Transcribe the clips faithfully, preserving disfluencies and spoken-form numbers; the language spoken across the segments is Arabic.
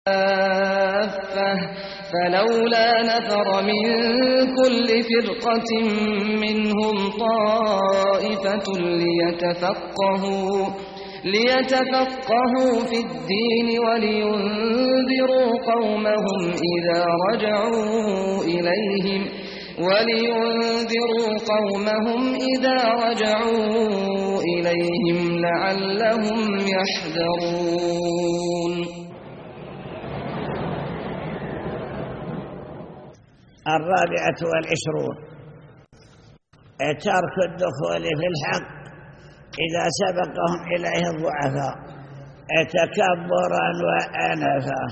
فلولا نفر من كل فرقة منهم طائفة ليتفقهوا ليتفقهوا في الدين ولينذروا قومهم إذا رجعوا إليهم ولينذروا قومهم إذا رجعوا إليهم لعلهم يحذرون. الرابعة والعشرون ترك الدخول في الحق إذا سبقهم إليه الضعفاء تكبرا وأنفا.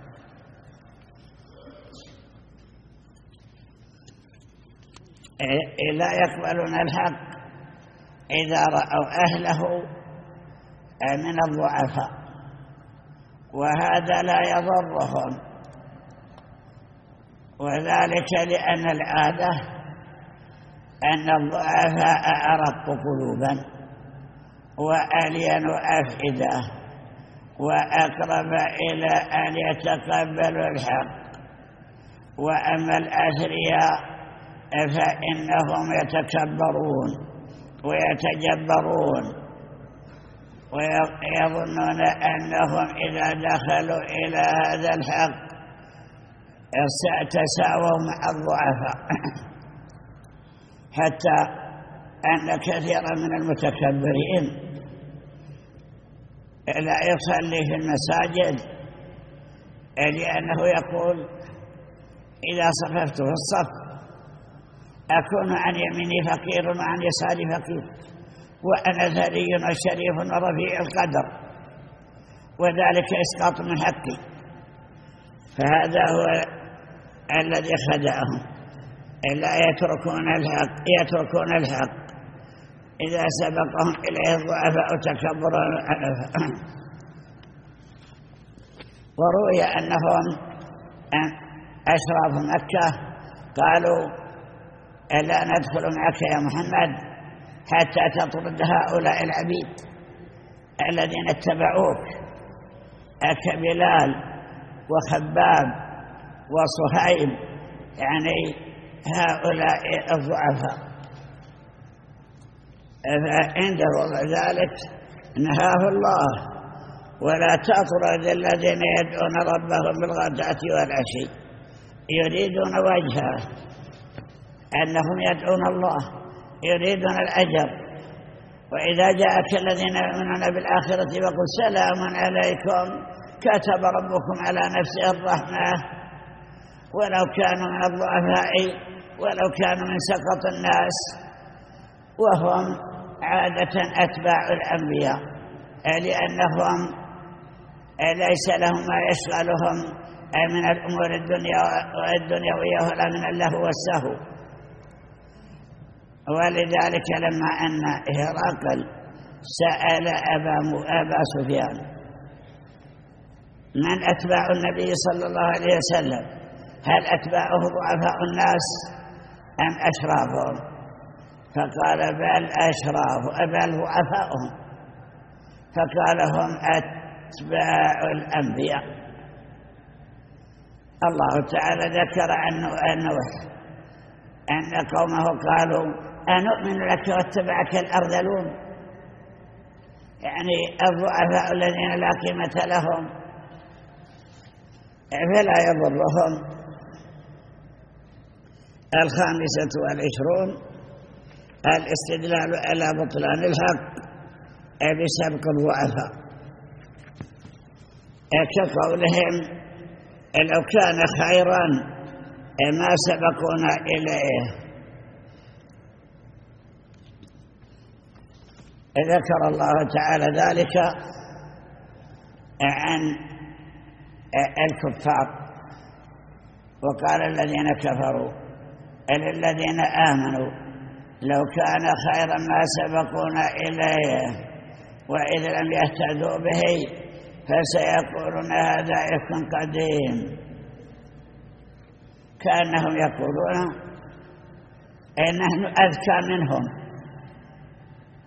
لا يقبلون الحق إذا رأوا أهله من الضعفاء، وهذا لا يضرهم، وذلك لأن العادة أن الضعفاء أرق قلوبا وألين أفئدة وأقرب إلى أن يتقبلوا الحق، وأما الأثرياء فإنهم يتكبرون ويتجبرون ويظنون أنهم إذا دخلوا إلى هذا الحق تساووا مع الضعفاء، حتى أن كثيرا من المتكبرين لا يصلي في المساجد لأنه يقول إذا صففت في الصف أكون عن يميني فقير وعن يساري فقير، وأنا ثري وشريف ورفيع القدر، وذلك إسقاط من حقي. فهذا هو الذي خدعهم، لا يتركون الحق يتركون الحق إذا سبقهم إليه الضعفاء تكبرا وأنفا. وروي أنهم أشراف مكة قالوا لا ندخل معك يا محمد حتى تطرد هؤلاء العبيد الذين اتبعوك كبلال وخباب وصهيب، يعني هؤلاء الضعفاء. فعند وضع ذلك نهاه الله: ولا تطرد الذين يدعون ربهم بالغداة والعشي يريدون وجهه، أنهم يدعون الله يريدون الأجر. وإذا جاءك الذين يؤمنون بالآخرة فقل سلام عليكم كتب ربكم على نفسه الرحمة، ولو كانوا من الضعفاء ولو كانوا من سقط الناس، وهم عادة أتباع الأنبياء لأنهم ليس لهم ما يشغلهم من الأمور الدنيوية ولا من اللهو والسهو. ولذلك لما أن هرقل سأل أبا, أبا سفيان من أتباع النبي صلى الله عليه وسلم، هل أتباعه ضعفاء الناس أم أشرافهم؟ فقال بل أشراف بل ضعفاؤهم. فقال هم أتباع الأنبياء. الله تعالى ذكر عنه نوح أن قومه قالوا أنؤمن لك واتبعك الأرذلون، يعني الضعفاء الذين لا قيمة لهم، فلا يضرهم. الخامسة والعشرون الاستدلال على بطلان الحق بسبق الضعفاء، كقولهم لو كان خيرا ما سبقونا إليه. ذكر الله تعالى ذلك عن الكفار، وقال الذين كفروا للذين آمنوا لو كان خيرا ما سبقونا إليه وإذا لم يهتدوا به فسيقولون هذا إفك قديم، كأنهم يقولون نحن أذكى منهم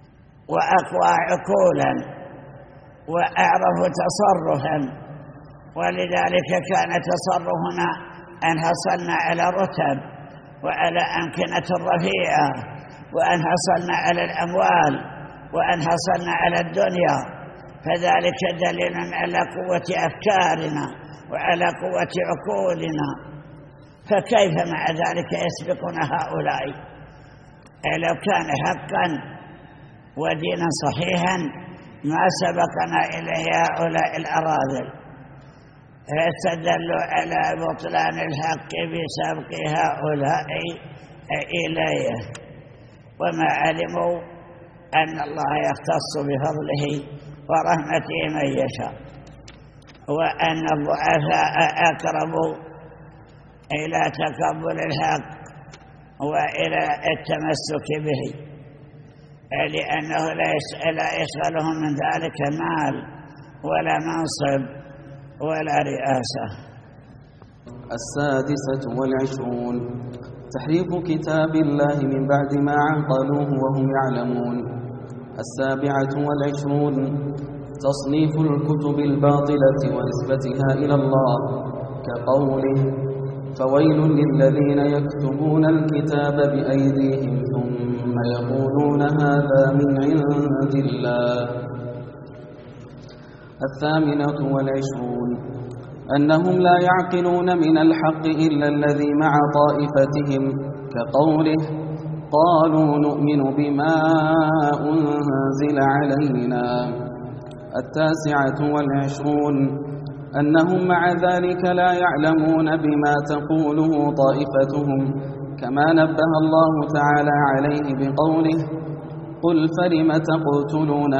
وأقوى عقولا وأعرف تصرفا ولذلك كان تصرفنا أن حصلنا على رتب وعلى أمكنة رفيعة، وأن حصلنا على الأموال، وأن حصلنا على الدنيا، فذلك دليل على قوة أفكارنا وعلى قوة عقولنا. فكيف مع ذلك يسبقنا هؤلاء؟ لو كان حقا ودينا صحيحا ما سبقنا إليه هؤلاء الأراذل، استدلوا على بطلان الحق بسبق هؤلاء إليه، وما علموا أن الله يختص بفضله ورحمته من يشاء، وأن الضعفاء أقرب إلى تقبل الحق وإلى التمسك به، لأنه لا يشغلهم من ذلك مال ولا منصب ولا رئاسة. السادسة والعشرون تحريف كتاب الله من بعد ما عقلوه وهم يعلمون. السابعة والعشرون تصنيف الكتب الباطلة ونسبتها إلى الله، كقوله: فويل للذين يكتبون الكتاب بأيديهم ثم يقولون هذا من عند الله. الثامنة والعشرون أنهم لا يعقلون من الحق إلا الذي مع طائفتهم، كقوله: قالوا نؤمن بما أنزل علينا. التاسعة والعشرون أنهم مع ذلك لا يعلمون بما تقوله طائفتهم، كما نبه الله تعالى عليه بقوله: قل فلم تقتلون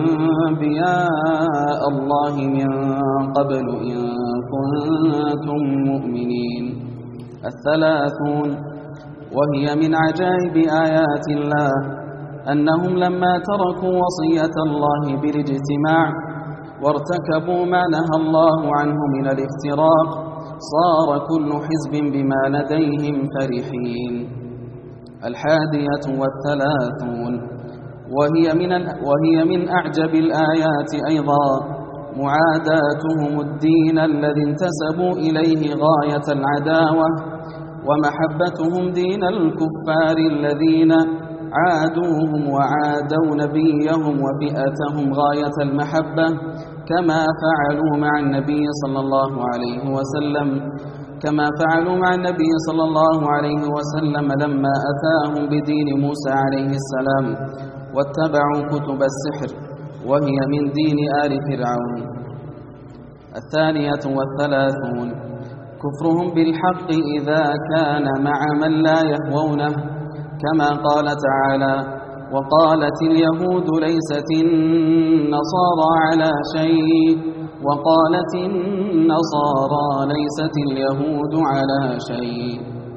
أنبياء الله من قبل إن كنتم مؤمنين. الثلاثون وهي من عجائب آيات الله أنهم لما تركوا وصية الله بالاجتماع وارتكبوا ما نهى الله عنه من الافتراق صار كل حزب بما لديهم فرحين. الحادية والثلاثون وهي من, وهي من أعجب الآيات أيضا معاداتهم الدين الذي انتسبوا إليه غاية العداوة، ومحبتهم دين الكفار الذين عادوهم وعادوا نبيهم وفئتهم غاية المحبة، كما فعلوا مع النبي صلى الله عليه وسلم كما فعلوا مع النبي صلى الله عليه وسلم لما أتاهم بدين موسى عليه السلام واتبعوا كتب السحر، وهي من دين آل فرعون. الثانية والثلاثون كفرهم بالحق إذا كان مع من لا يهوونه، كما قال تعالى: وقالت اليهود ليست النصارى على شيء وقالت النصارى ليست اليهود على شيء.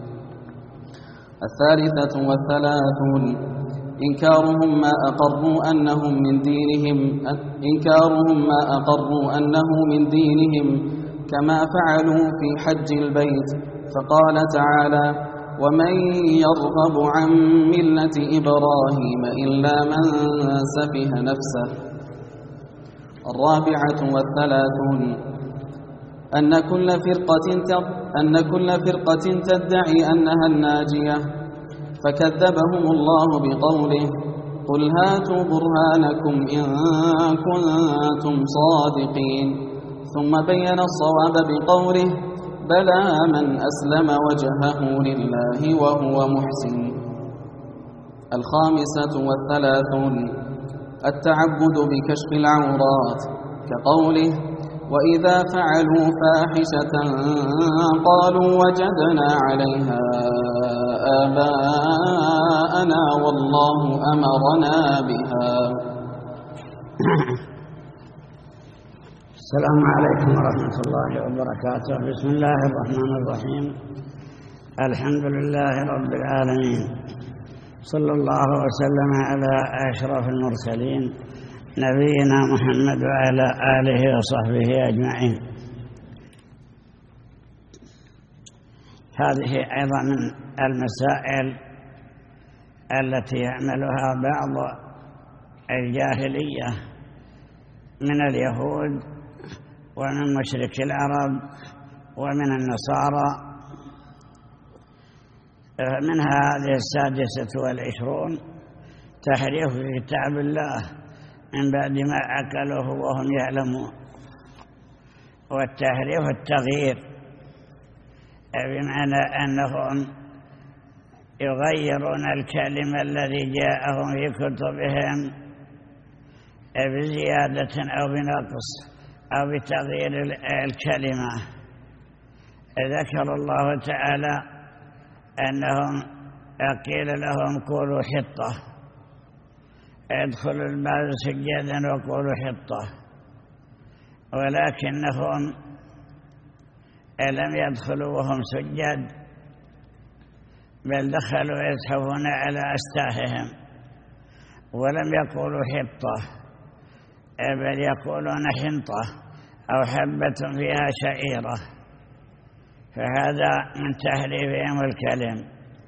الثالثة والثلاثون إنكارهم ما أقروا أنهم من دينهم إنكارهم ما أقروا أنه من دينهم، كما فعلوا في حج البيت، فقال تعالى: ومن يرغب عن ملة إبراهيم إلا من سفه نفسه. الرابعة والثلاثون أن كل فرقة أن كل فرقة تدعي أنها الناجية، فكذبهم الله بقوله: قل هاتوا برهانكم إن كنتم صادقين، ثم بين الصواب بقوله: بلى من أسلم وجهه لله وهو محسن. الخامسة والثلاثون التعبد بكشف العورات، كقوله: وإذا فعلوا فاحشة قالوا وجدنا عليها آباءنا والله أمرنا بها. السلام عليكم ورحمة الله وبركاته. بسم الله الرحمن الرحيم. الحمد لله رب العالمين، صلى الله وسلم على أشرف المرسلين نبينا محمد وعلى آله وصحبه أجمعين. هذه أيضا من المسائل التي يعملها بعض الجاهلية من اليهود ومن مشرك العرب ومن النصارى. منها هذه السادسة والعشرون تحريف كتاب الله من بعد ما عقلوه وهم يعلمون. والتحريف التغيير بمعنى أنهم يغيرون الكلمة الذي جاءهم في كتبهم بزيادة أو بنقص أو بتغيير الكلمة. ذكر الله تعالى أنهم قيل لهم قولوا حطة، ادخلوا الباب سجدا وقولوا حطة، ولكنهم لم يدخلوا وهم سجد، بل دخلوا يزحفون على أستاههم ولم يقولوا حطة، بل يقولون حنطة أو حبة فيها شعيرة، فهذا من تحريفهم الكلم.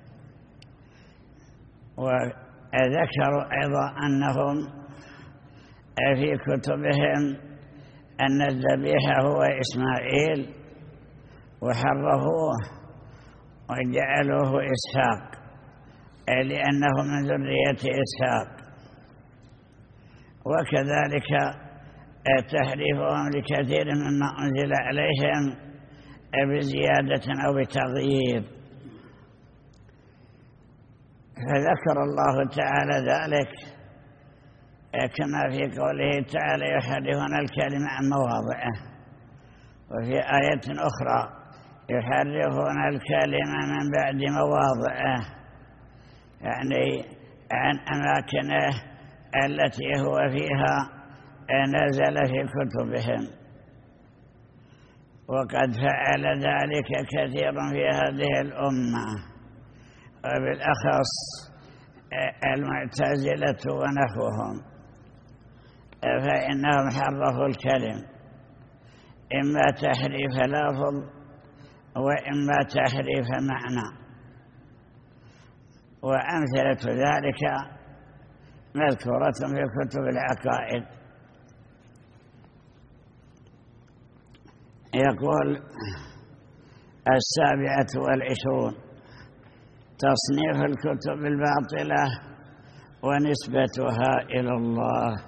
وذكروا أيضا أنهم في كتبهم أن الذبيح هو إسماعيل وحرفوه وجعلوه إسحاق لأنه من ذرية إسحاق. وكذلك تحريفهم لكثير مما أنزل عليهم بزيادة أو بتغيير. فذكر الله تعالى ذلك كما في قوله تعالى يحرفون الكلمة عن مواضعه، وفي آية أخرى يحرفون الكلمة من بعد مواضعه، يعني عن أماكنه التي هو فيها نزل في كتبهم. وقد فعل ذلك كثير في هذه الأمة، وبالأخص المعتزلة ونحوهم، فإنهم حرفوا الكلم إما تحريف لفظ وإما تحريف معنى. وأمثلة ذلك مذكورة في كتب العقائد. يقول السابعة والعشرون تصنيف الكتب الباطلة ونسبتها إلى الله،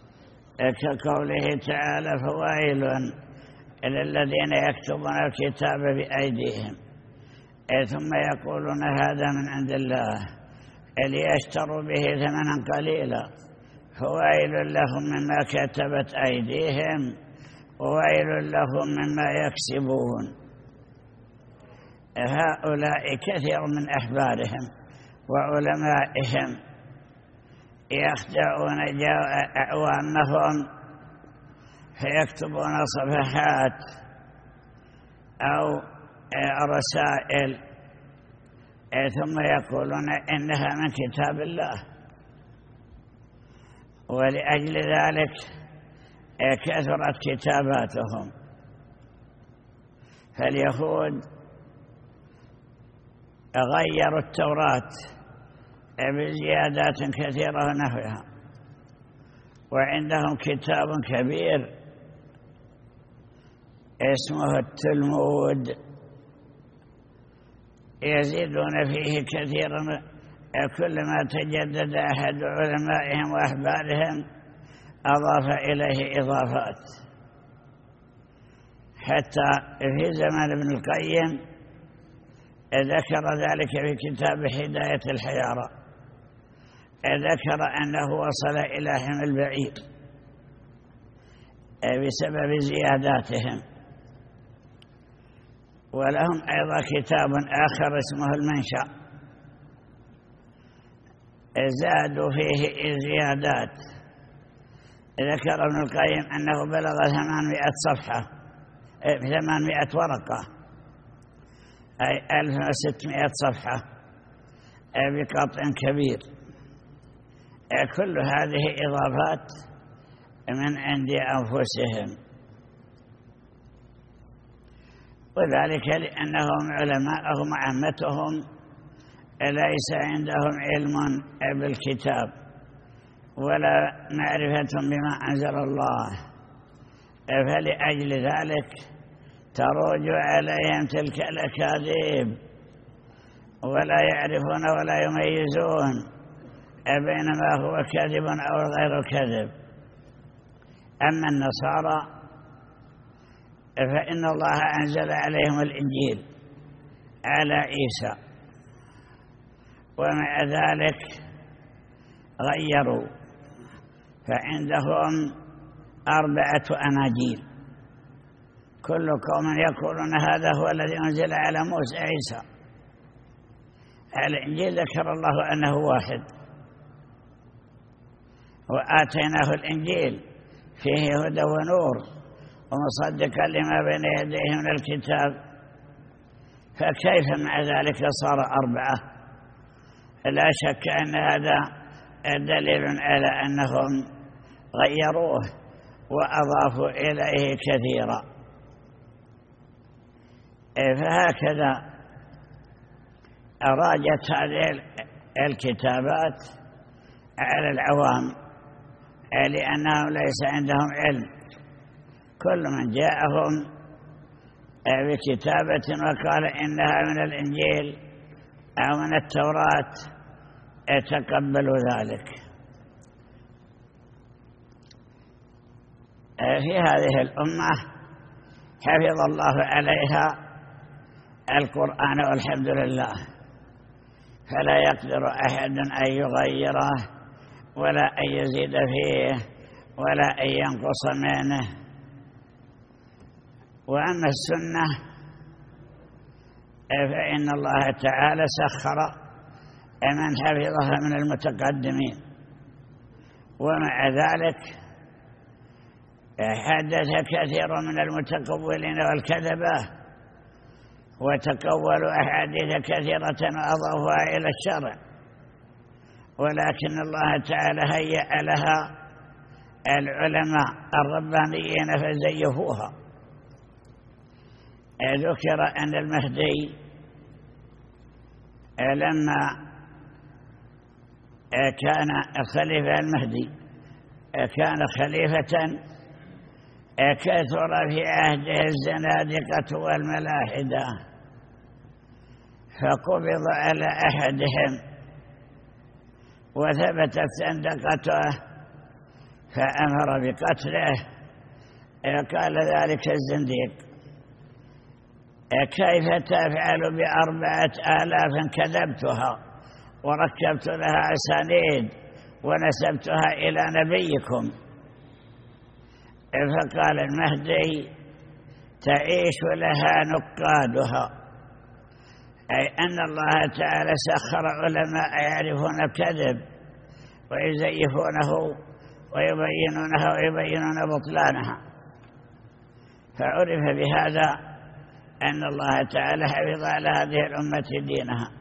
كقوله تعالى فويل إلى الذين يكتبون الكتاب بأيديهم ثم يقولون هذا من عند الله ليشتروا به ثمنا قليلا فويل لهم مما كتبت أيديهم وويل لهم مما يكسبون. هؤلاء كثير من أحبارهم وعلمائهم يخدعون أعوامهم فيكتبون صفحات أو رسائل ثم يقولون إنها من كتاب الله، ولأجل ذلك كثرت كتاباتهم. فاليهود غيروا التوراة بزيادات كثيرة ونحوها، وعندهم كتاب كبير اسمه التلمود يزيدون فيه كثيرا، كلما تجدد أحد علمائهم وأحبارهم أضاف إليه إضافات، حتى في زمان ابن القيم ذكر ذلك في كتاب هداية الحيارى، ذكر أنه وصل إلى حمى البعير بسبب زياداتهم. ولهم أيضا كتاب آخر اسمه المنشأ زادوا فيه زيادات، ذكر ابن القيم أنه بلغ ثمانمائة صفحة ثمانمائة ورقة أي ألف وستمائة صفحة بقطع كبير. كل هذه إضافات من عند أنفسهم، وذلك لأنهم علماءهم وعامتهم ليس عندهم علم بالكتاب ولا معرفة بما أنزل الله، فلأجل ذلك تروج عليهم تلك الأكاذيب ولا يعرفون ولا يميزون بين ما هو كذب أو غير كذب. أما النصارى فإن الله أنزل عليهم الإنجيل على عيسى، ومع ذلك غيروا، فعندهم أربعة أناجيل، كل قوم يقولون هذا هو الذي أنزل على موسى عيسى. الإنجيل ذكر الله أنه واحد، وآتيناه الإنجيل فيه هدى ونور ومصدقا لما بين يديه من الكتاب، فكيف مع ذلك صار أربعة؟ لا شك أن هذا دليل على أنهم غيروه وأضافوا إليه كثيرا. فهكذا أراجت هذه الكتابات على العوام لأنهم ليس عندهم علم. كل من جاءهم بكتابة وقال إنها من الإنجيل أو من التوراة تقبلوا ذلك. في هذه الأمة حفظ الله عليها القرآن والحمد لله، فلا يقدر أحد أن يغيره ولا أن يزيد فيه ولا أن ينقص منه. وأما السنة فإن الله تعالى سخر من حفظها من المتقدمين، ومع ذلك حدث كثير من المتقولين والكذبة وتقولوا أحاديث كثيرة وأضافوها إلى الشرع، ولكن الله تعالى هيأ لها العلماء الربانيين فزيفوها. ذكر أن المهدي لما كان الخليفة المهدي كان خليفة كثر في عهده الزنادقة والملاحدة، فقبض على أحدهم وثبتت زندقته فأمر بقتله. قال ذلك الزنديق: كيف تفعل بأربعة آلاف كذبتها وركبت لها أسانيد ونسبتها إلى نبيكم؟ فقال المهدي: تعيش لها نقادها، أي أن الله تعالى سخر علماء يعرفون الكذب ويزيفونه ويبينونه ويبينون بطلانها، فعرف بهذا أن الله تعالى حفظ على هذه الأمة دينها.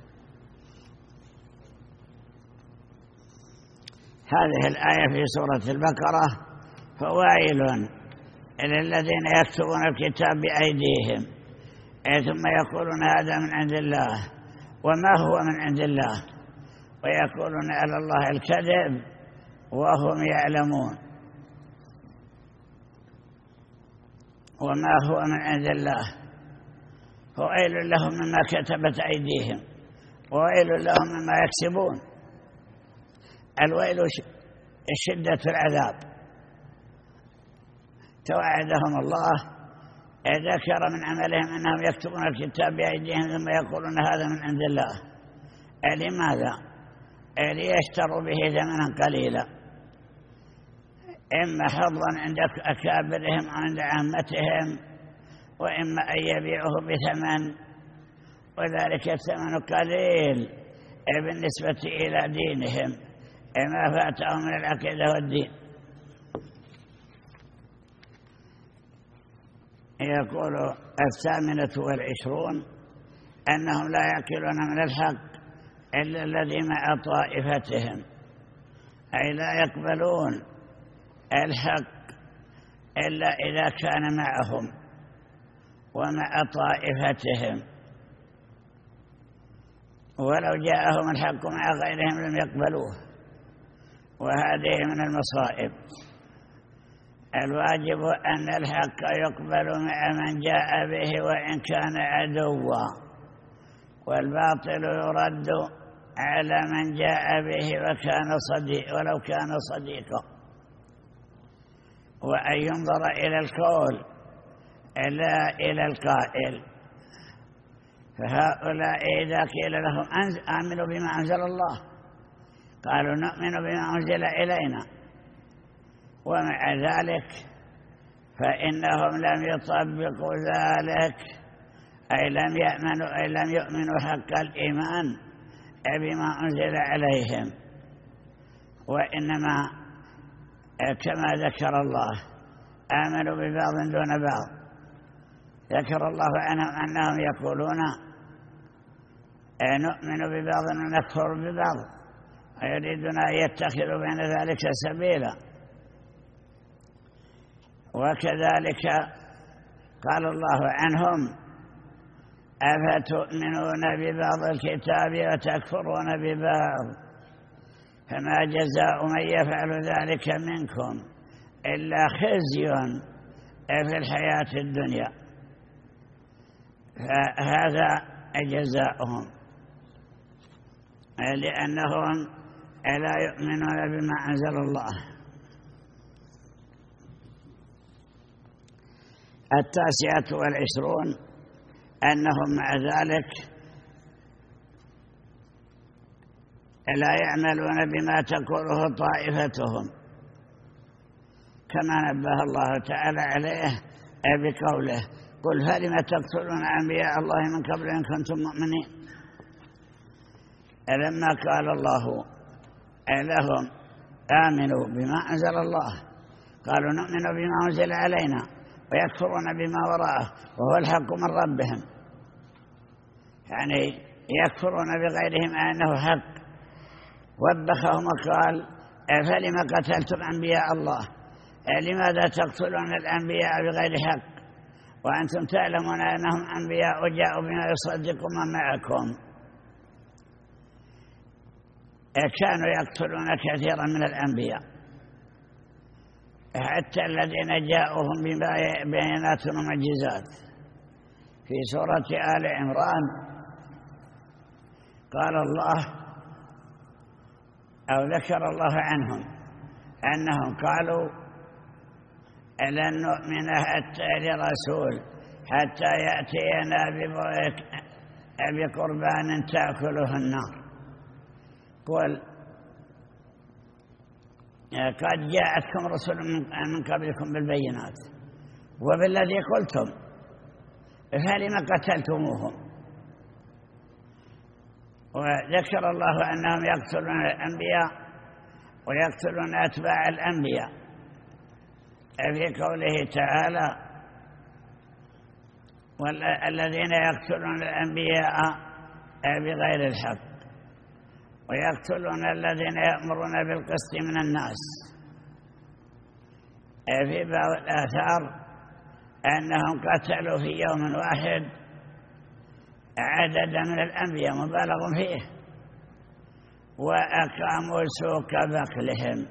هذه الآية في سورة البقرة: فويل للذين يكتبون الكتاب بأيديهم ثم يقولون هذا من عند الله وما هو من عند الله، ويقولون على الله الكذب وهم يعلمون. وما هو من عند الله، فويل لهم مما كتبت أيديهم وويل لهم مما يكسبون. الويل شدة العذاب. توعدهم الله، ذكر من عملهم أنهم يكتبون الكتاب بأيديهم ثم يقولون هذا من عند الله. لماذا؟ ليشتروا به ثمنا قليلا، إما حظا عند أكابرهم عند عامتهم، وإما أن يبيعوه بثمن، وذلك الثمن قليل بالنسبة إلى دينهم ما فاتهم من العقيدة والدين. يقول الثامنة والعشرون: أنهم لا يأكلون من الحق إلا الذي مع طائفتهم، أي لا يقبلون الحق إلا إذا كان معهم ومع طائفتهم، ولو جاءهم الحق مع غيرهم لم يقبلوه، وهذه من المصائب. الواجب أن الحق يقبل مع من جاء به وإن كان عدوا، والباطل يرد على من جاء به وكان صديق ولو كان صديقا. وأن ينظر إلى القول لا إلى القائل. فهؤلاء إذا قيل لهم آمنوا بما أنزل الله قالوا نؤمن بما أنزل إلينا، ومع ذلك فإنهم لم يطبقوا ذلك، أي لم يؤمنوا, أي لم يؤمنوا حق الإيمان بما أنزل عليهم، وإنما كما ذكر الله آمنوا ببعض دون بعض. ذكر الله عنهم أنهم يقولون نؤمن ببعض ونكفر ببعض، ويريدون أن يتخذوا بين ذلك سبيلا. وكذلك قال الله عنهم أفتؤمنون ببعض الكتاب وتكفرون ببعض، فما جزاء من يفعل ذلك منكم إلا خزي في الحياة الدنيا. فهذا جزاؤهم، لأنهم لا يؤمنون بما أنزل الله. التاسعة والعشرون أنهم مع ذلك لا يعملون بما تقوله طائفتهم، كما نبه الله تعالى عليه بقوله قل فلم تقتلون أنبياء الله من قبل إن كنتم مؤمنين. لما قال الله لهم آمنوا بما أنزل الله قالوا نؤمن بما أنزل علينا ويكفرون بما وراءه وهو الحق من ربهم، يعني يكفرون بغيرهم أنه حق. وبخهم وقال فلم قتلتم أنبياء الله، لماذا تقتلون الأنبياء بغير حق وأنتم تعلمون أنهم أنبياء جاءوا بما يصدق ما معكم. كانوا يقتلون كثيرا من الأنبياء، حتى الذين جاءوهم ببينات ومعجزات. في سورة آل عمران قال الله أو ذكر الله عنهم أنهم قالوا لن نؤمن حتى لرسول حتى يأتينا بقربان تأكله النار. قل قد جاءتكم رسل من قبلكم بالبينات وبالذي قلتم فلم قتلتموهم. وذكر الله أنهم يقتلون الأنبياء ويقتلون أتباع الأنبياء في قوله تعالى والذين يقتلون الأنبياء بغير الحق ويقتلون الذين يأمرون بالقسط من الناس. في بعض الآثار أنهم قتلوا في يوم واحد عددا من الأنبياء مبالغ فيه، وأقاموا سوق بقلهم،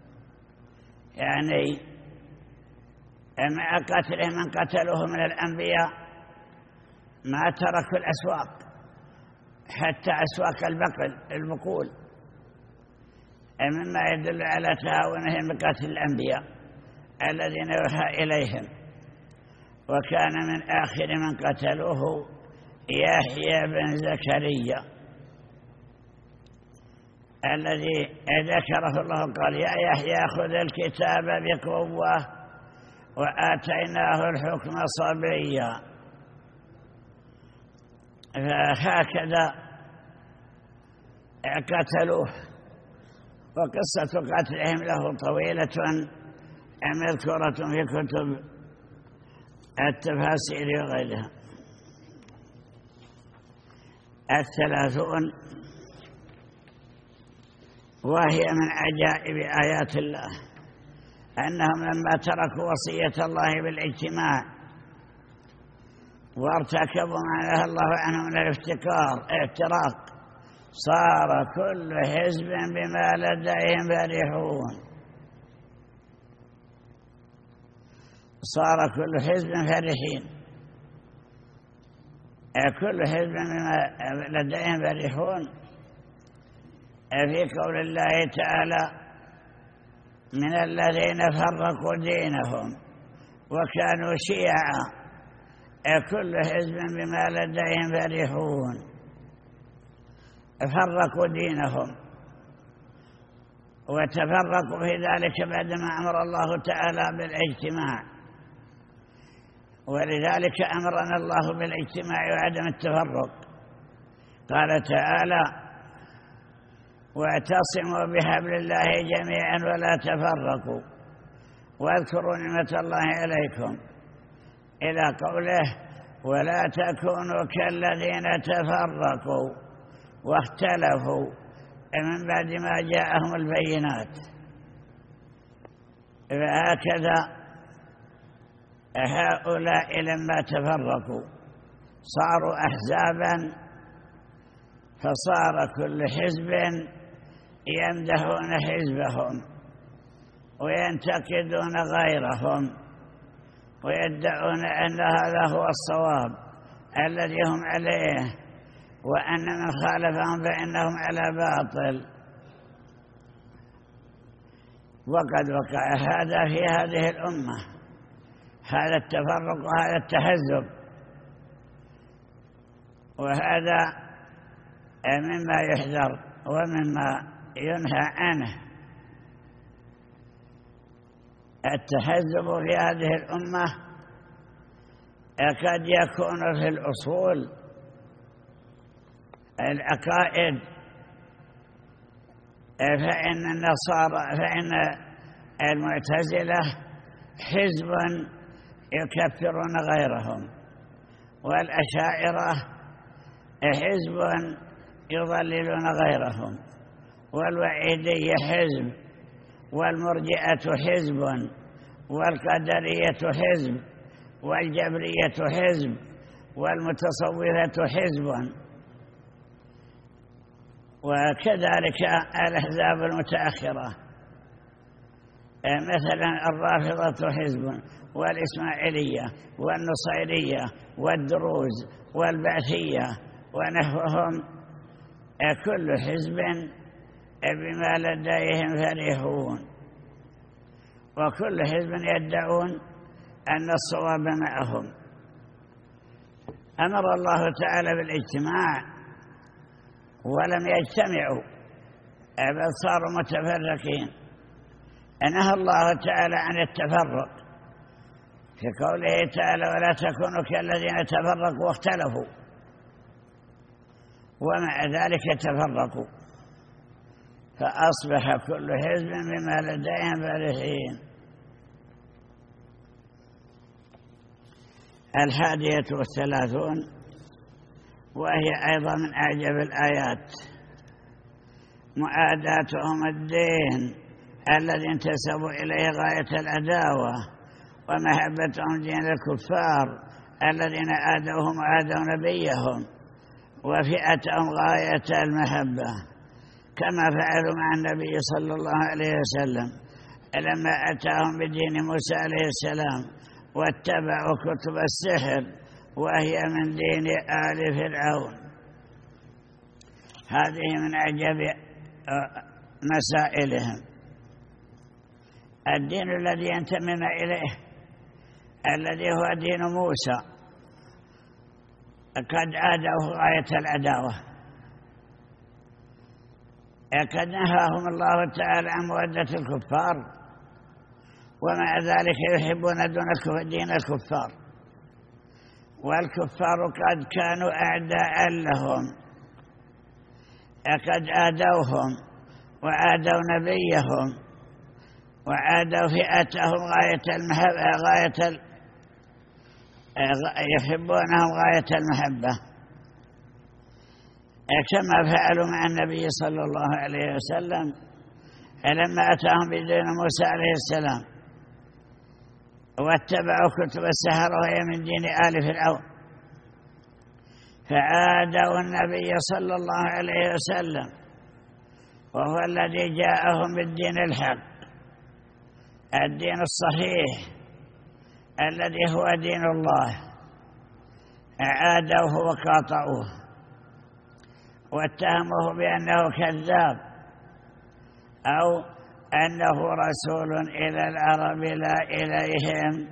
يعني مع قتلهم من قتلوه من الأنبياء ما تركوا الأسواق حتى أسواق البقل البقول، مما يدل على تهاونهم بقتل الأنبياء الذين يوحى إليهم. وكان من آخر من قتلوه يحيى بن زكريا الذي ذكره الله قال يا يحيى خذ الكتاب بقوة وآتيناه الحكم صبيا. فهكذا قتلوه. وقصة قتلهم له طويلة مذكورة في كتب التفاسير وغيرها. الثلاثون وهي من عجائب آيات الله أنهم لما تركوا وصية الله بالاجتماع وارتكبوا ما نهى الله عنه من الافتكار افتراق صار كل حزب بما لديهم فرحون. صار كل حزب فرحين، كل حزب مما لديهم فرحون. في قول الله تعالى: من الذين فرقوا دينهم وكانوا شيعا كل حزب بما لديهم فرحون. فرقوا دينهم وتفرقوا في ذلك بعدما أمر الله تعالى بالاجتماع، ولذلك أمرنا الله بالاجتماع وعدم التفرق. قال تعالى: واعتصموا بحبل الله جميعا ولا تفرقوا واذكروا نعمة الله عليكم، إلى قوله: ولا تكونوا كالذين تفرقوا واختلفوا من بعد ما جاءهم البينات. فهكذا هؤلاء لما تفرقوا صاروا أحزابا، فصار كل حزب يمدحون حزبهم وينتقدون غيرهم ويدعون أن هذا هو الصواب الذي هم عليه، وأن من خالفهم فإنهم على باطل. وقد وقع هذا في هذه الأمة، هذا التفرق وهذا التحزب، وهذا مما يحذر ومما ينهى عنه. التحزب في هذه الأمة قد يكون في الأصول العقائد، فإن النصارى فإن المعتزلة حزب يكفرون غيرهم، والأشاعرة حزب يضللون غيرهم، والوعيدية حزب، والمرجئة حزب، والقدرية حزب، والجبرية حزب، والمتصوفة حزب، وكذلك الأحزاب المتأخرة مثلا الرافضة حزب، والإسماعيلية والنصيرية والدروز والبعثية ونحوهم، كل حزب بما لديهم فرحون، وكل حزب يدعون أن الصواب معهم. أمر الله تعالى بالاجتماع ولم يجتمعوا بل صاروا متفرقين. نهى الله تعالى عن التفرق في قوله تعالى: ولا تكونوا كالذين تفرقوا واختلفوا، ومع ذلك تفرقوا، فأصبح كل حزب بما لديهم فرحين. الحادية والثلاثون، وهي أيضا من أعجب الآيات: معاداتهم الدين الذي انتسبوا إليه غاية العداوة، ومحبتهم دين الكفار الذين آدوهم وآدوا نبيهم، وفئتهم غاية المحبة، كما فعلوا مع النبي صلى الله عليه وسلم لما أتاهم بدين موسى عليه السلام واتبعوا كتب السحر وهي من دين آل فرعون. هذه من أعجب مسائلهم. الدين الذي ينتمون إليه الذي هو دين موسى قد عادوه غاية العداوة، قد نهاهم الله تعالى عن مودة الكفار، ومع ذلك يحبون دون دين الكفار، والكفار قد كانوا أعداء لهم، قد آدوهم وآدوا نبيهم وآدوا فئتهم غاية المحبة، غاية ال... يحبونهم غاية المحبة، كما فعلوا مع النبي صلى الله عليه وسلم لما أتاهم بدين موسى عليه السلام واتبعوا كتب السحر وهي من دين آل فرعون، فعادوا النبي صلى الله عليه وسلم وهو الذي جاءهم بالدين الحق، الدين الصحيح الذي هو دين الله عادوه وقاطعوه واتهموه بأنه كذاب أو أنه رسول إلى العرب لا إليهم.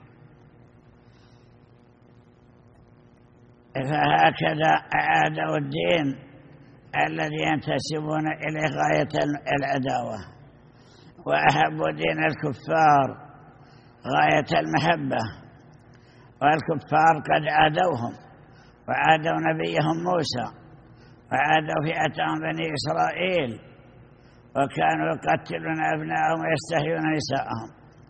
فهكذا عادوا الدين الذي ينتسبون إليه غاية العداوة، وأحبوا دين الكفار غاية المحبة، والكفار قد عادوهم وعادوا نبيهم موسى وعادوا فئتهم بني إسرائيل، وكانوا يقتلون أبناءهم ويستحيون نساءهم.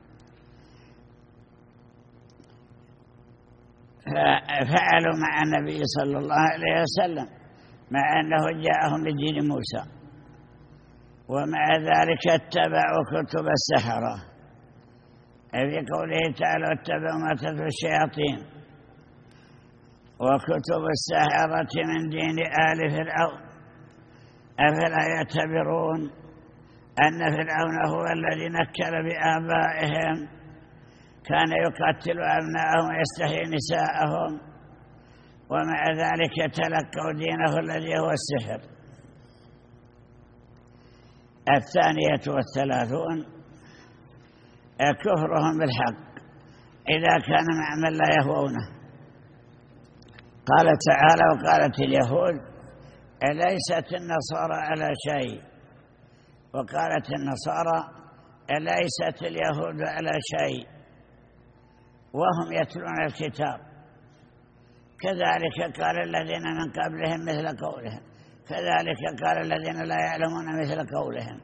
ففعلوا مع النبي صلى الله عليه وسلم مع أنه جاءهم بدين موسى، ومع ذلك اتبعوا كتب السحرة في قوله تعالى واتبعوا ما تتلو الشياطين، وكتب السحرة من دين آل فرعون. أفلا يعتبرون أن فرعون هو الذي نكل بآبائهم، كان يقتل أبناءهم ويستحيي نساءهم، ومع ذلك تلقوا دينه الذي هو السحر. الثانية والثلاثون كفرهم بالحق إذا كان مع من لا يهوونه. قال تعالى وقالت اليهود ليست النصارى على شيء، وقالت النصارى ليست اليهود على شيء وهم يتلون الكتاب. كذلك قال الذين من قبلهم مثل قولهم، كذلك قال الذين لا يعلمون مثل قولهم.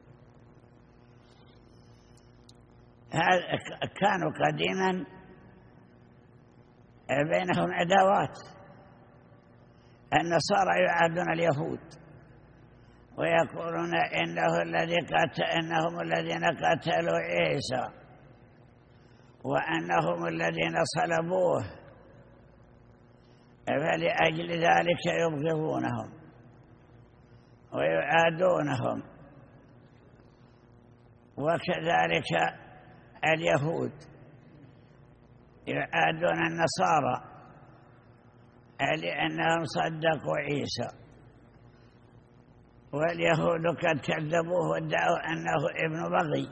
كانوا قديما بينهم عداوات. النصارى يعادون اليهود ويقولون إنه الذي قتل إنهم الذين قتلوا عيسى وأنهم الذين صلبوه، فلأجل ذلك يبغضونهم ويعادونهم. وكذلك اليهود يعادون النصارى لأنهم صدقوا عيسى، واليهود قد كذبوه وادعوا أنه ابن بغي،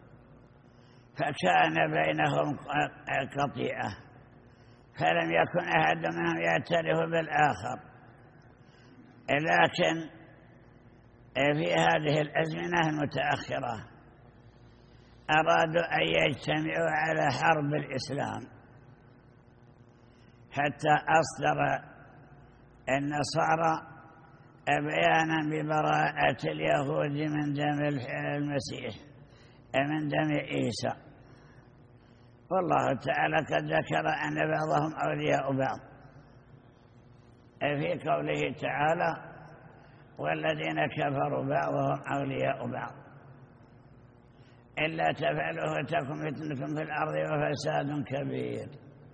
فكان بينهم قطيعة، فلم يكن أحد منهم يعترف بالآخر. لكن في هذه الأزمنة المتأخرة أرادوا أن يجتمعوا على حرب الإسلام، حتى أصدر النصارى بيانا ببراءة اليهود من دم المسيح من دم عيسى. والله تعالى قد ذكر أن بعضهم أولياء بعض في قوله تعالى والذين كفروا بعضهم أولياء بعض إلا تفعلوه تكن فتنة في الأرض وفساد كبير.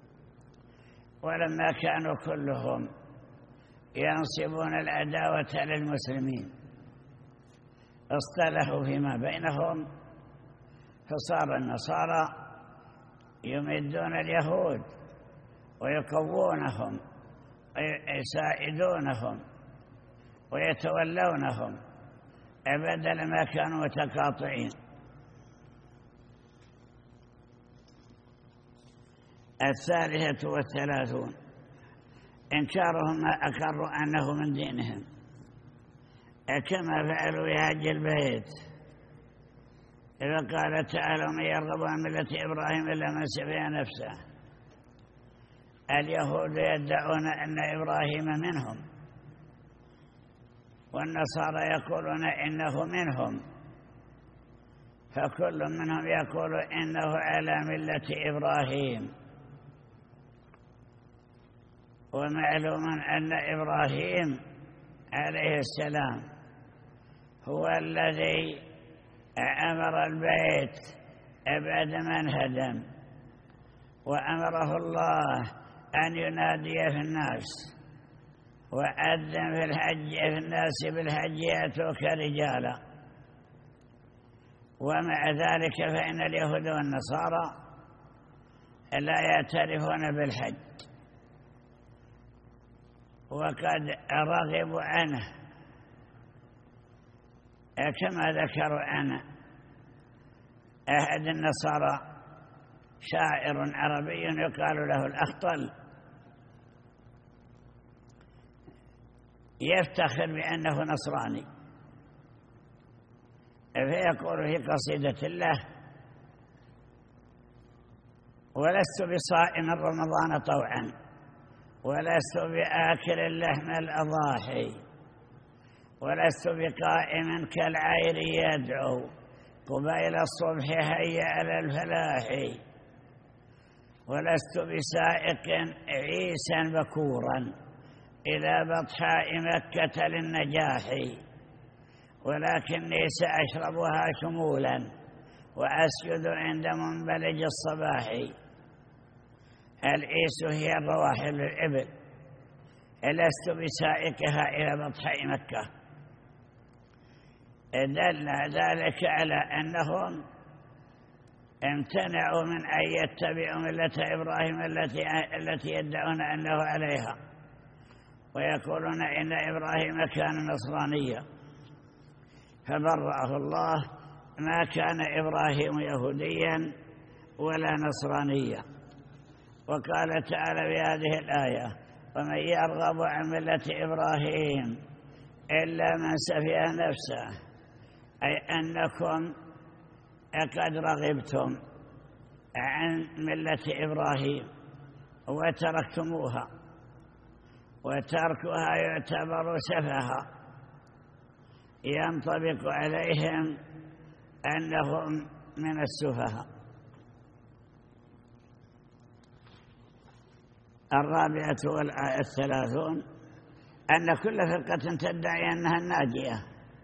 ولما كانوا كلهم ينصبون العداوة للمسلمين اصطلحوا فيما بينهم، فصار النصارى يمدون اليهود ويقوونهم ويساعدونهم ويتولونهم بدل ما كانوا متقاطعين. الثالثة والثلاثون إنكارهم ما أقروا أنه من دينهم، كما فعلوا بحج البيت. إذا قال تعالى من يرغب عن ملة إبراهيم إلا من سفه نفسه. اليهود يدعون أن إبراهيم منهم، والنصارى يقولون إنه منهم، فكل منهم يقول إنه على ملة إبراهيم. ومعلوم أن إبراهيم عليه السلام هو الذي أمر البيت بعد ما انهدم، وأمره الله أن ينادي في الناس وأذن في الحج في الناس بالحج يأتوك رجالا. ومع ذلك فإن اليهود والنصارى لا يعترفون بالحج وقد رغبوا عنه، كما ذكروا عن أحد النصارى شاعر عربي يقال له الأخطل، يفتخر بأنه نصراني، فيقول في قصيدة له: ولست بصائم رمضان طوعا، ولست بآكل اللحم الأضاحي، ولست بقائم كالعير يدعو قبيل الصبح هيا على الفلاح، ولست بسائق عيسا بكورا إلى بطحاء مكة للنجاح، ولكني سأشربها شمولا وأسجد عند منبلج الصباح. العيس هي الرواحل للإبل، لست بسائقها إلى بطحاء مكة. دل ذلك على أنهم امتنعوا من أن يتبعوا ملة إبراهيم التي التي يدعون أنه عليها، ويقولون إن إبراهيم كان نصرانيا، فبرأه الله، ما كان إبراهيم يهوديا ولا نصرانيا. وقال تعالى في هذه الآية: ومن يرغب عن ملة إبراهيم إلا من سفه نفسه، أي أنكم قد رغبتم عن ملة إبراهيم وتركتموها، وتركها يعتبر سفها، ينطبق عليهم أنهم من السفهاء. الرابعة والثلاثون أن كل فرقة تدعي أنها الناجية،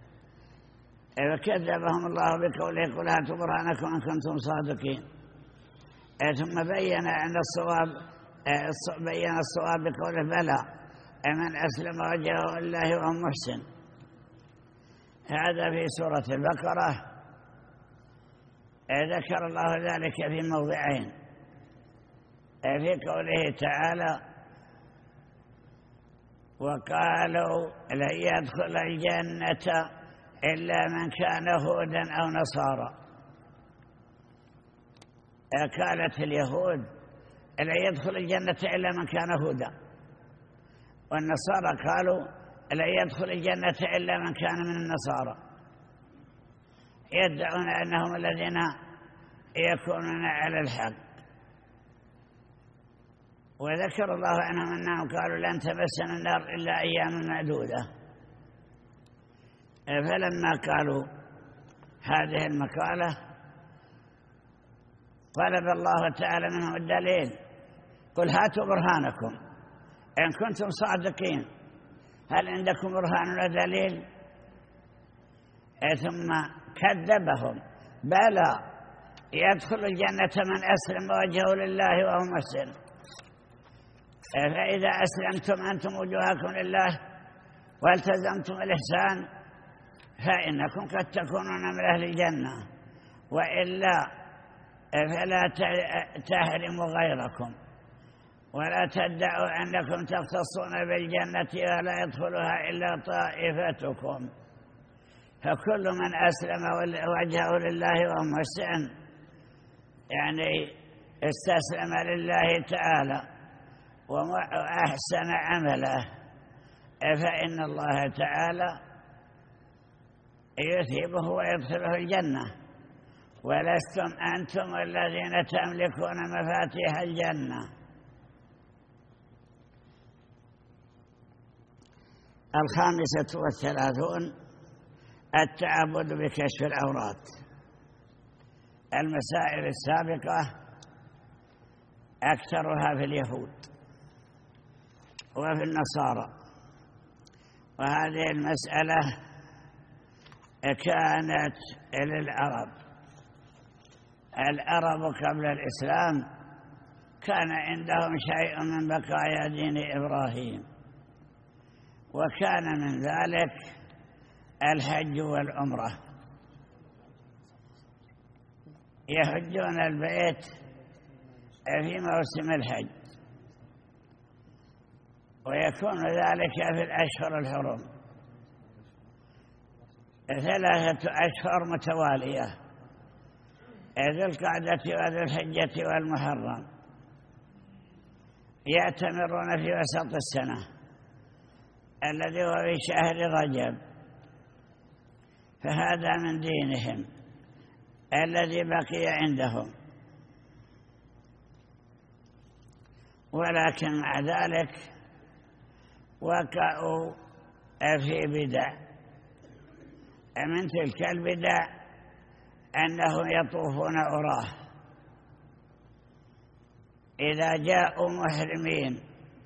وكذبهم الله بقوله: قل هاتوا برهانكم إن كنتم صادقين. ثم بين أن الصواب بين الصواب بقوله: بلى من أسلم وجهه لله وهو محسن. هذا في سورة البقرة، ذكر الله ذلك في موضعين، في قوله تعالى: وقالوا لن يدخل الجنة إلا من كان هودا أو نصارى. قالت اليهود: لن يدخل الجنة إلا من كان هودا، والنصارى قالوا: لن يدخل الجنة إلا من كان من النصارى، يدعون أنهم الذين يكونون على الحق. وذكر الله عنهم أنهم قالوا: لن تمسنا النار إلا أيام معدودة. فلما قالوا هذه المقالة طلب الله تعالى منهم الدليل: قل هاتوا برهانكم إن كنتم صادقين، هل عندكم برهان ودليل؟ ثم كذبهم: بلى يدخل الجنة من أسلم وجهه لله وهو محسن. فإذا أسلمتم أنتم وجوهكم لله والتزمتم الإحسان فإنكم قد تكونون من أهل الجنة، وإلا فلا تحرموا غيركم ولا تدعوا أنكم تختصون بالجنة ولا يدخلها إلا طائفتكم. فكل من أسلم وجهه لله وهو محسن يعني استسلم لله تعالى وأحسن عمله، فإن الله تعالى يثيبه ويدخله الجنة، ولستم أنتم الذين تملكون مفاتيح الجنة. الخامسة والثلاثون التعبد بكشف العورات. المسائل السابقة أكثرها في اليهود وفي النصارى، وهذه المسألة كانت للعرب. العرب قبل الإسلام كان عندهم شيء من بقايا دين إبراهيم، وكان من ذلك الحج والعمرة. يحجون البيت في موسم الحج، ويكون ذلك في الأشهر الحرم، ثلاثة أشهر متوالية، ذو القعدة وذو الحجة والمحرم، يأتمرون في وسط السنة الذي هو في شهر رجب، فهذا من دينهم الذي بقي عندهم. ولكن مع ذلك وقعوا في بدع، من تلك البدع أنهم يطوفون عراه إذا جاءوا محرمين،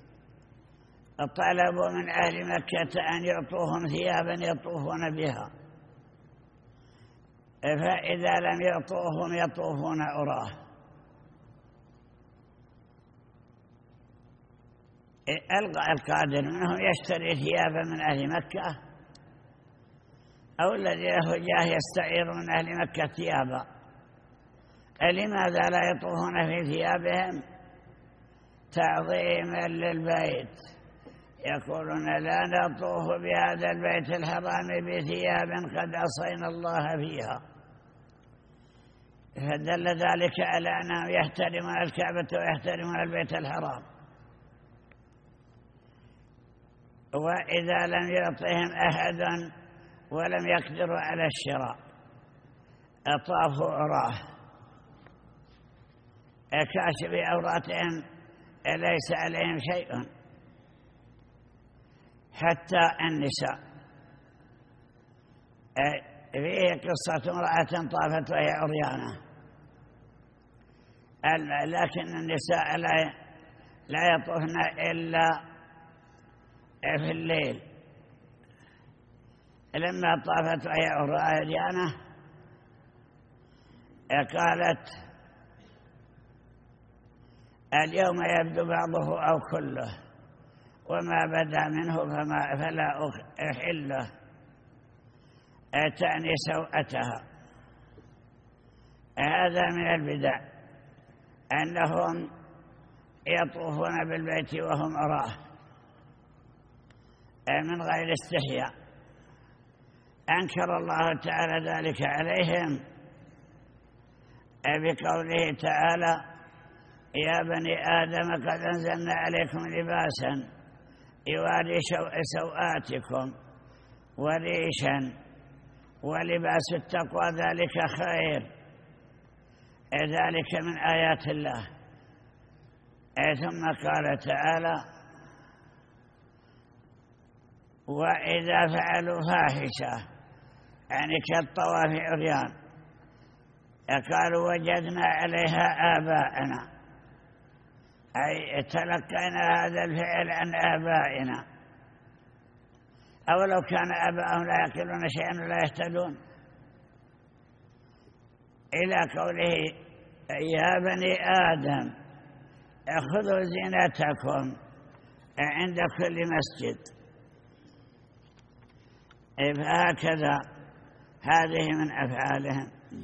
طلبوا من أهل مكة أن يعطوهم ثيابا يطوفون بها، فإذا لم يعطوهم يطوفون عراه. القادر منهم يشتري ثيابا من أهل مكة، أو الذي له جاه يستعير من أهل مكة ثيابا، لماذا لا يطوفون في ثيابهم تعظيما للبيت؟ يقولون لا نطوف بهذا البيت الحرام بثياب قد عصينا الله فيها، فدل ذلك على أنهم يحترمون الكعبة ويحترمون البيت الحرام. وإذا لم يعطهم أحد ولم يقدروا على الشراء أطافوا عراه كاشف عوراتهم ليس عليهم شيء. حتى النساء، فيه قصة امرأة طافت وهي عريانة، لكن النساء لا يطوفن إلا في الليل. لما طافت وهي عريانة قالت اليوم يبدو بعضه أو كله، وما بدا منه فما فلا أحله، أتاني سوءتها. هذا من البدع أنهم يطوفون بالبيت وهم عراه من غير استحياء. أنكر الله تعالى ذلك عليهم بقوله تعالى يا بني آدم قد أنزلنا عليكم لباسا يواري سوآتكم وريشا ولباس التقوى ذلك خير، ذلك من آيات الله. ثم قال تعالى وإذا فعلوا فاحشة، يعني كالطواف عريان، قالوا وجدنا عليها آباءنا، أي تلقينا هذا الفعل عن آبائنا، أو لو كان آباءهم لا يعقلون شيئا ولا يهتدون، إلى قوله يا بني آدم خذوا زينتكم عند كل مسجد. فهكذا هذه من أفعالهم.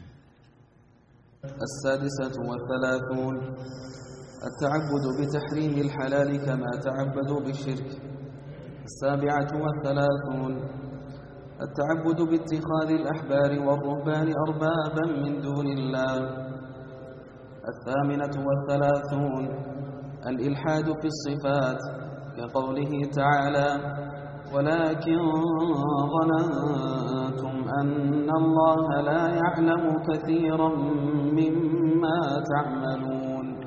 السادسة والثلاثون التعبد بتحريم الحلال كما تعبدوا بالشرك. السابعة والثلاثون التعبد باتخاذ الأحبار والرهبان أربابا من دون الله. الثامنة والثلاثون الإلحاد في الصفات كقوله تعالى ولكن ظننتم أن الله لا يعلم كثيرا مما تعملون.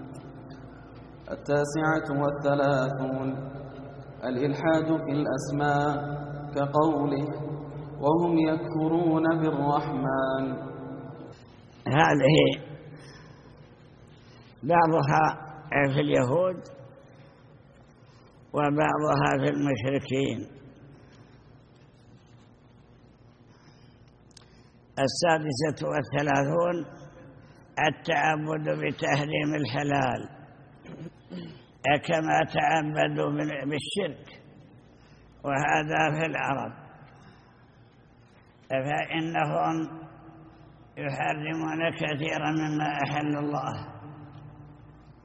التاسعة والثلاثون الإلحاد في الأسماء كقوله وهم يكفرون بالرحمن. هذه بعضها في اليهود وبعضها في المشركين. السادسة والثلاثون التعبد بتحريم الحلال كما تعبدوا بالشرك، وهذا في العرب، فإنهم يحرمون كثيرا مما أحل الله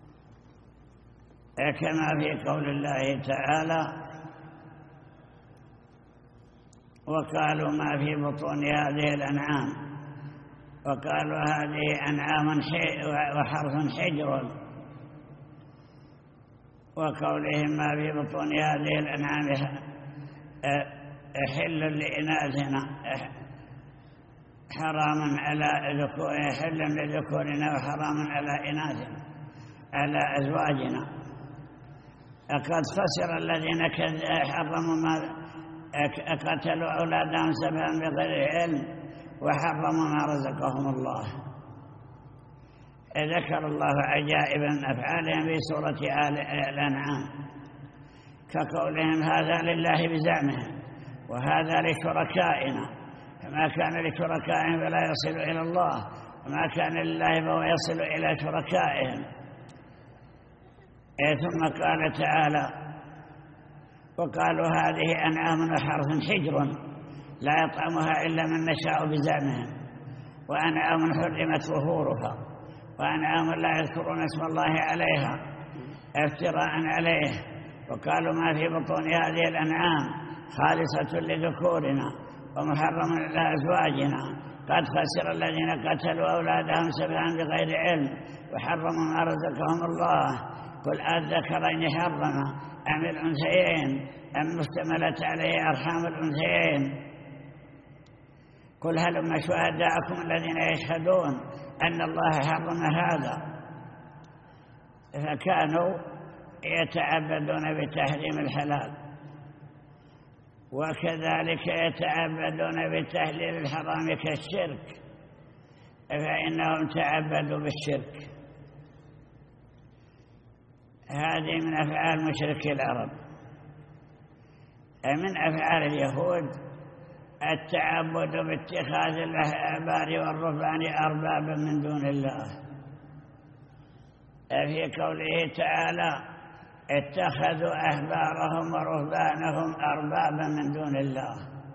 كما في قول الله تعالى وقالوا ما في بطون هذه الأنعام وقالوا هذه أنعام وحرث حجر وقولهم ما في بطون هذه الأنعام حل لإناثنا حرام على ذكور حل لذكورنا وحرام على إناثنا على أزواجنا قد خسر الذين حرموا ما قتلوا أولادهم سبعا بغير علم وحرموا ما رزقهم الله. ذكر الله عجائب من أفعالهم في سورة آل الأنعام كقولهم هذا لله بزعمهم وهذا لشركائنا فما كان لشركائهم فلا يصل إلى الله وما كان لله فهو يصل إلى شركائهم. ثم قال تعالى وقالوا هذه أنعام وحرث حجر لا يطعمها إلا من نشاء بزعمهم وأنعام حرمت ظهورها وأنعام لا يذكرون اسم الله عليها افتراء عليه وقالوا ما في بطون هذه الأنعام خالصة لذكورنا ومحرم على أزواجنا قد خسر الذين قتلوا أولادهم سبعا بغير علم وحرموا ما رزقهم الله قل الذكرين حرم أم الأنثيين أم اشتملت عليه أرحام الأنثيين قل هلم شهداءكم الذين يشهدون أن الله حرم هذا فكانوا يتعبدون بتحريم الحلال وكذلك يتعبدون بتحليل الحرام كالشرك فإنهم تعبدوا بالشرك. هذه من أفعال مشركي العرب. من أفعال اليهود التعبد باتخاذ الأحبار والرهبان أربابا من دون الله في قوله تعالى اتخذوا أحبارهم ورهبانهم أربابا من دون الله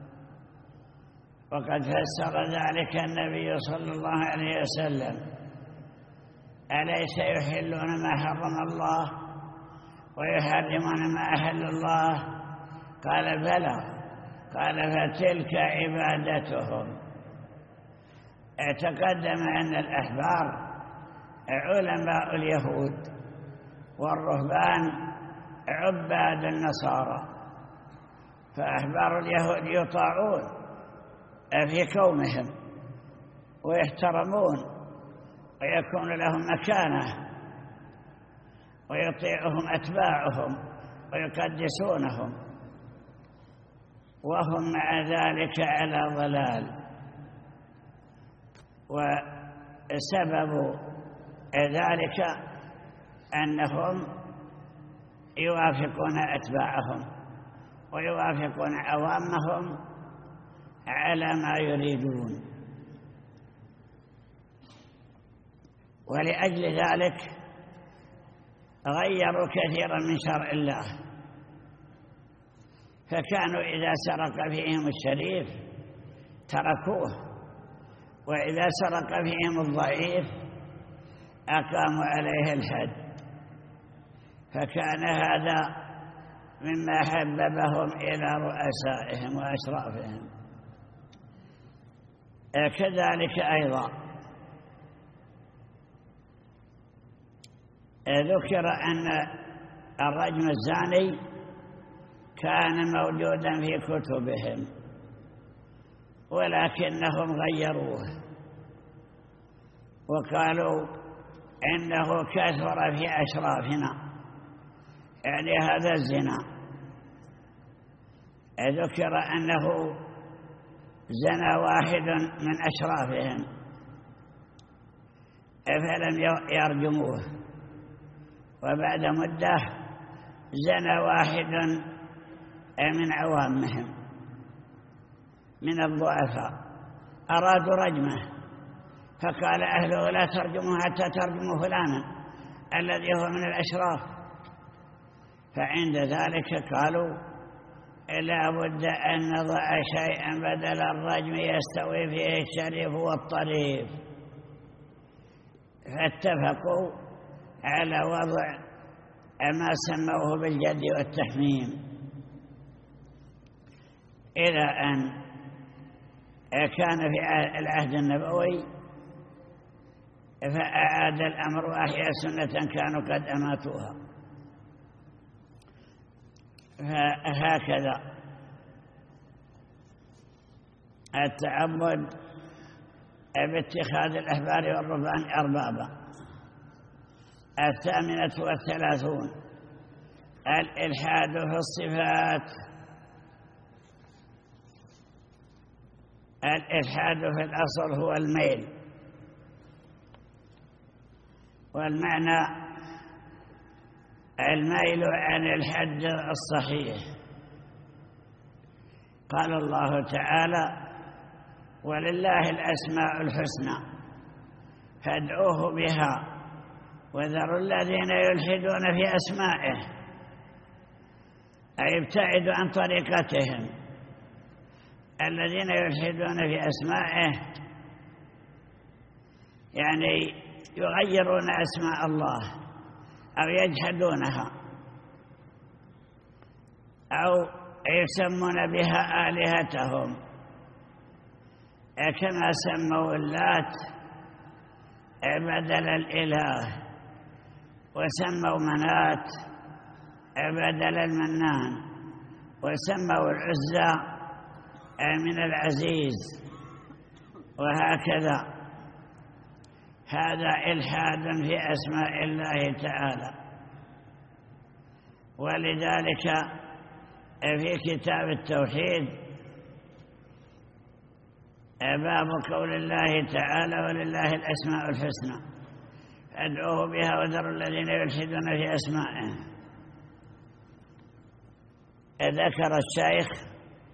وقد فسر ذلك النبي صلى الله عليه وسلم أليس يحلون ما حرم الله ويحرمون ما أحل الله قال بلى قال فتلك عبادتهم. تقدم أن الأحبار علماء اليهود والرهبان عباد النصارى فأحبار اليهود يطاعون في قومهم ويحترمون ويكون لهم مكانة ويطيعهم أتباعهم ويقدسونهم وهم مع ذلك على ضلال. وسبب ذلك أنهم يوافقون أتباعهم ويوافقون عوامهم على ما يريدون ولأجل ذلك غيروا كثيرا من شرع الله فكانوا إذا سرق فيهم الشريف تركوه وإذا سرق فيهم الضعيف أقاموا عليه الحد فكان هذا مما حببهم إلى رؤسائهم وأشرافهم. كذلك أيضا ذكر أن الرجم الزاني كان موجودا في كتبهم ولكنهم غيروه وقالوا إنه كثر في أشرافنا يعني هذا الزنا. ذكر أنه زنى واحد من أشرافهم فلم يرجموه وبعد مدة زنى واحد من عوامهم من الضعفاء أرادوا رجمه فقال أهله لا ترجموا حتى ترجموا فلانا الذي هو من الأشراف فعند ذلك قالوا لا بد أن نضع شيئا بدل الرجم يستوي فيه الشريف والطريف فاتفقوا على وضع ما سموه بالجد والتحميم، إلى أن كان في العهد النبوي فأعاد الأمر وأحيا سنة كانوا قد أماتوها. فهكذا التعبد باتخاذ الأحبار والرهبان أربابا. الثامنة والثلاثون الإلحاد في الصفات. الإلحاد في الأصل هو الميل، والمعنى الميل عن الحد الصحيح. قال الله تعالى: ولله الأسماء الحسنى فادعوه بها وذروا الذين يلحدون في أسمائه، أي ابتعدوا عن طريقتهم. الذين يلحدون في أسمائه يعني يغيرون أسماء الله أو يجحدونها أو يسمون بها آلهتهم، كما سموا اللات بدل الإله، وسموا منات بدل المنان، وسموا العزى من العزيز، وهكذا. هذا إلحاد في أسماء الله تعالى. ولذلك في كتاب التوحيد باب قول الله تعالى: ولله الأسماء الحسنى فادعوه بها وذروا الذين يلحدون في أسمائه. ذكر الشيخ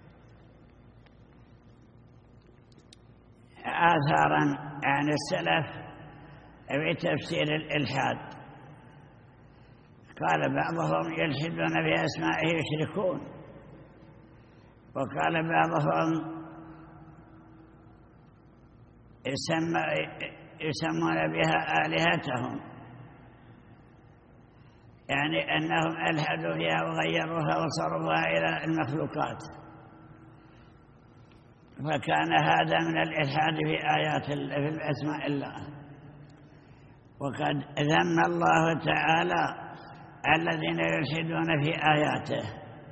آثارا عن السلف في تفسير الإلحاد. قال بعضهم: يلحدون في أسمائه يشركون، وقال بعضهم: يسمون بها آلهتهم، يعني أنهم ألحدوا فيها وغيروها وصرفوها إلى المخلوقات. فكان هذا من الإلحاد في آيات في أسماء الله. وقد ذم الله تعالى الذين يلحدون في آياته.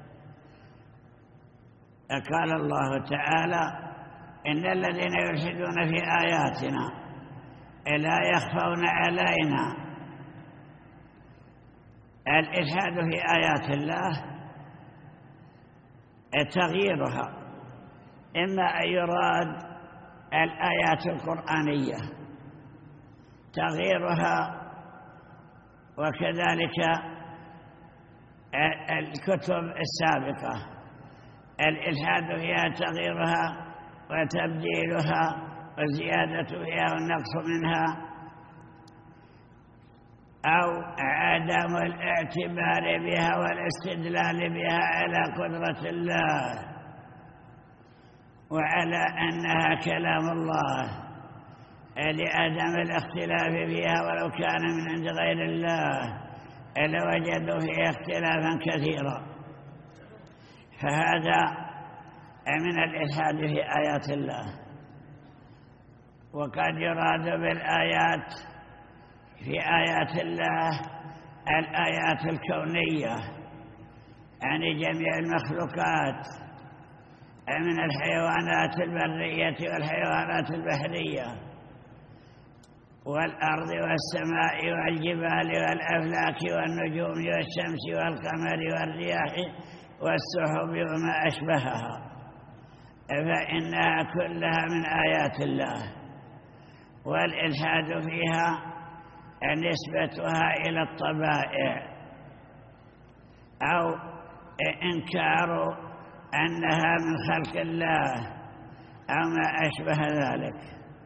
قال الله تعالى: إن الذين يلحدون في آياتنا لا يخفون علينا. الإلحاد في آيات الله تغييرها، إما أن يراد الآيات القرآنية تغييرها، وكذلك الكتب السابقة الإلحاد فيها تغييرها وتبديلها والزيادة فيها والنقص منها، أو عدم الاعتبار بها والاستدلال بها على قدرة الله وعلى أنها كلام الله، لعدم الاختلاف فيها، ولو كان من عند غير الله لوجدوا فيها اختلافا كثيرا. فهذا من الإلحاد في آيات الله. وقد يراد بالآيات في آيات الله الآيات الكونية، يعني جميع المخلوقات من الحيوانات البرية والحيوانات البحرية والأرض والسماء والجبال والأفلاك والنجوم والشمس والقمر والرياح والسحب وما أشبهها، فإنها كلها من آيات الله. والإلحاد فيها نسبتها إلى الطبائع أو إنكار أنها من خلق الله أو ما أشبه ذلك،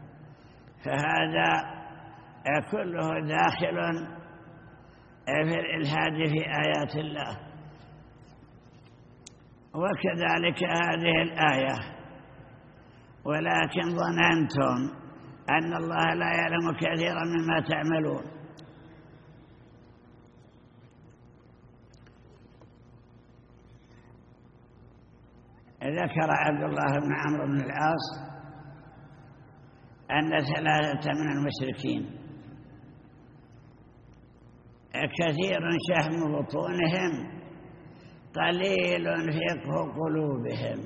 فهذا كله داخل في الإلحاد في آيات الله. وكذلك هذه الآية: ولكن ظننتم أن الله لا يعلم كثيرا مما تعملون. ذكر عبد الله بن عمرو بن العاص أن ثلاثة من المشركين كثير شحم بطونهم قليل فقه قلوبهم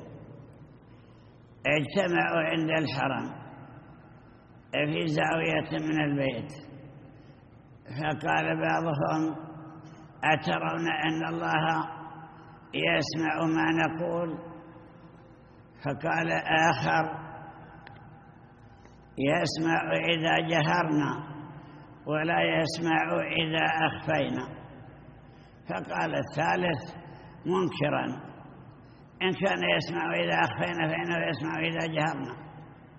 اجتمعوا عند الحرم في زاوية من البيت، فقال بعضهم: أترون أن الله يسمع ما نقول؟ فقال آخر: يسمع إذا جهرنا ولا يسمع إذا أخفينا. فقال الثالث منكرا: إن كان يسمع إذا أخفينا فإنه يسمع إذا جهرنا.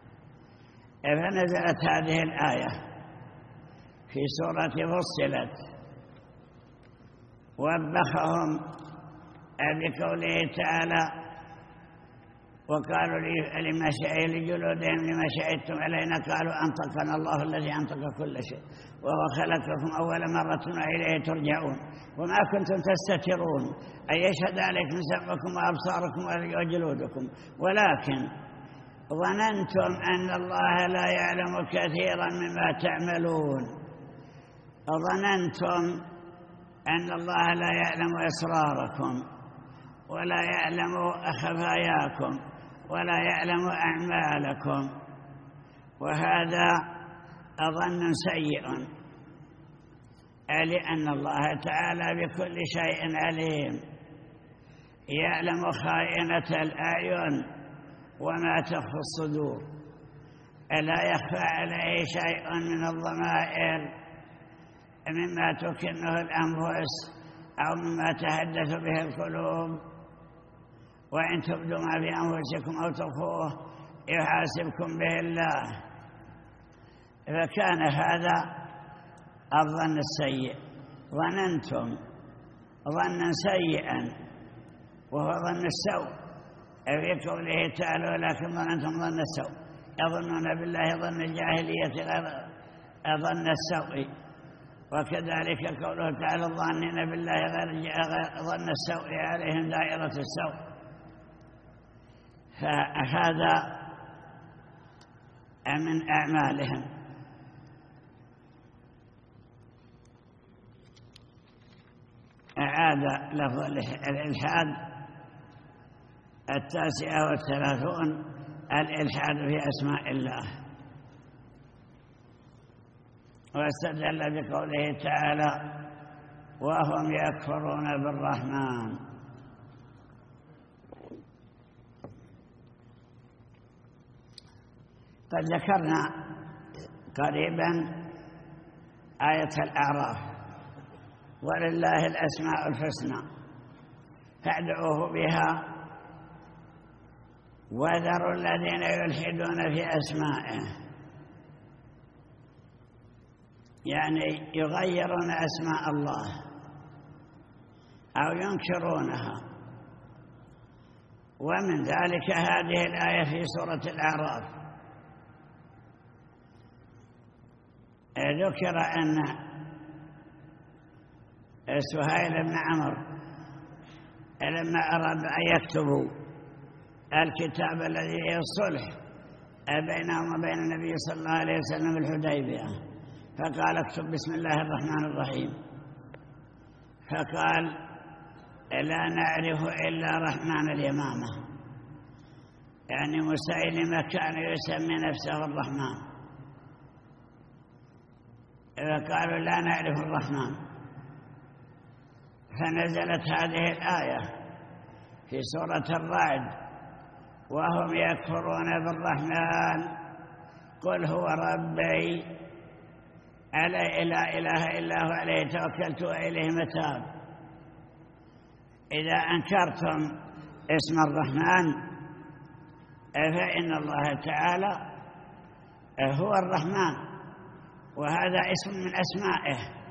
فنزلت هذه الآية في سورة فصلت وبخهم بقوله تعالى: وقالوا لجلودهم لما شهدتم علينا قالوا أنطقنا الله الذي أنطق كل شيء وهو خلقكم أول مرة وإليه ترجعون وما كنتم تستترون أن يشهد عليكم سمعكم وأبصاركم وجلودكم ولكن ظننتم أن الله لا يعلم كثيرا مما تعملون. ظننتم أن الله لا يعلم أسراركم ولا يعلم خفاياكم ولا يعلم أعمالكم، وهذا ظن سيء، لأن الله تعالى بكل شيء عليم، يعلم خائنة الأعين وما تخفي الصدور، ألا يخفى عليه شيء من الضمائر مما تكنه الأنفس أو مما تحدث به القلوب. وإن تبدوا ما في أنفسكم أو تخفوه يحاسبكم به الله. فكان هذا الظن السيء. ظننتم ظنا سيئا وهو ظن السوء في قوله تعالى: ولكن ظننتم ظن السوء. يظنون بالله ظن الجاهلية غير ظن السوء. وكذلك قوله تعالى: الظانين بالله غير ظن السوء عليهم دائرة السوء. فهذا من أعمالهم. أعاد لفظ الإلحاد التاسعة والثلاثون: الإلحاد في أسماء الله. واستدل بقوله تعالى: وهم يكفرون بالرحمن. قد ذكرنا قريبا آية الأعراف: ولله الأسماء الحسنى فادعوه بها وذروا الذين يلحدون في أسمائه، يعني يغيرون أسماء الله أو ينكرونها. ومن ذلك هذه الآية في سورة الأعراف، ذكر أن سهيل بن عمرو لما أراد أن يكتبوا الكتاب الذي هي الصلح بينهم وبين النبي صلى الله عليه وسلم الحديبية، فقال: اكتب بسم الله الرحمن الرحيم. فقال: لا نعرف إلا رحمن اليمامة، يعني مسيلمة كان يسمي نفسه الرحمن. فقالوا: لا نعرف الرحمن. فنزلت هذه الآية في سورة الرعد: وهم يكفرون بالرحمن قل هو ربي لا إله إلا هو عليه توكلت وإليه متاب. إذا أنكرتم اسم الرحمن فإن الله تعالى هو الرحمن، وهذا اسم من أسمائه.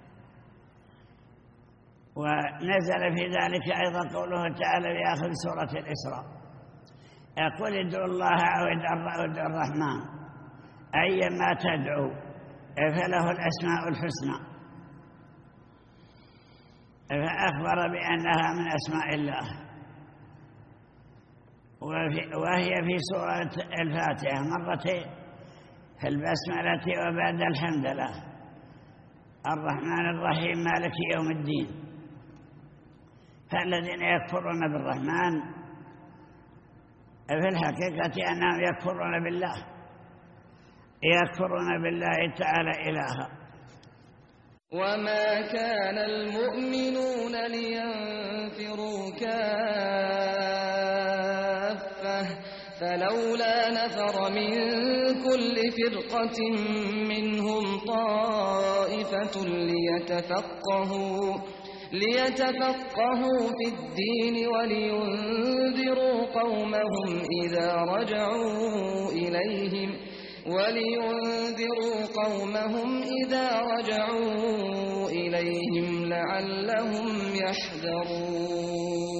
ونزل في ذلك أيضا قوله تعالى في آخر سورة الإسراء: قل ادعوا الله أو ادعوا الرحمن أيما تدعوا فله الأسماء الحسنى. فأخبر بأنها من أسماء الله. وهي في سورة الفاتحة مرتين في البسملة وبعد الحمد لله. الرحمن الرحيم مالك يوم الدين. فالذين يكفرون بالرحمن في الحقيقة أنهم يكفرون بالله، يكفرون بالله تعالى إلها. وما كان المؤمنون لينفروا كافة فلولا نفر من كل فرقة منهم طائفة ليتفقهوا ليتفقهوا في الدين ولينذروا قومهم إذا رجعوا إليهم ولينذروا قومهم إذا رجعوا إليهم لعلهم يحذرون.